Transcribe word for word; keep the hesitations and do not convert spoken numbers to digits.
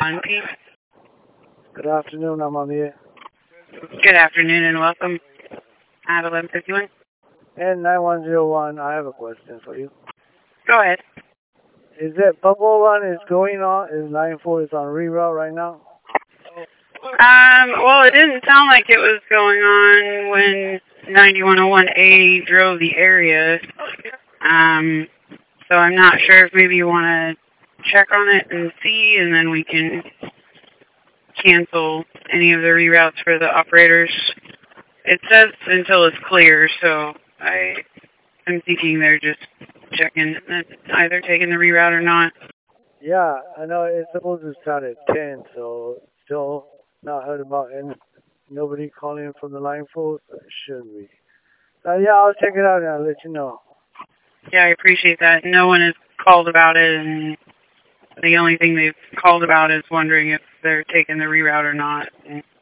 one, please. Good afternoon, I'm on the air. Good afternoon and welcome at eleven fifty-one. And nine one zero one, I have a question for you. Go ahead. Is that bubble run is going on, is nine four is on reroute right now? Um, well, it didn't sound like it was going on when ninety-one oh one A drove the area. Um, so I'm not sure if maybe you want to check on it and see, and then we can cancel any of the reroutes for the operators. It says until it's clear, so I am thinking they're just checking either taking the reroute or not. Yeah, I know it's supposed to start at ten, so still not heard about any, nobody calling from the line force. It shouldn't be. Uh, yeah, I'll check it out and I'll let you know. Yeah, I appreciate that. No one has called about it, and the only thing they've called about is wondering if they're taking the reroute or not.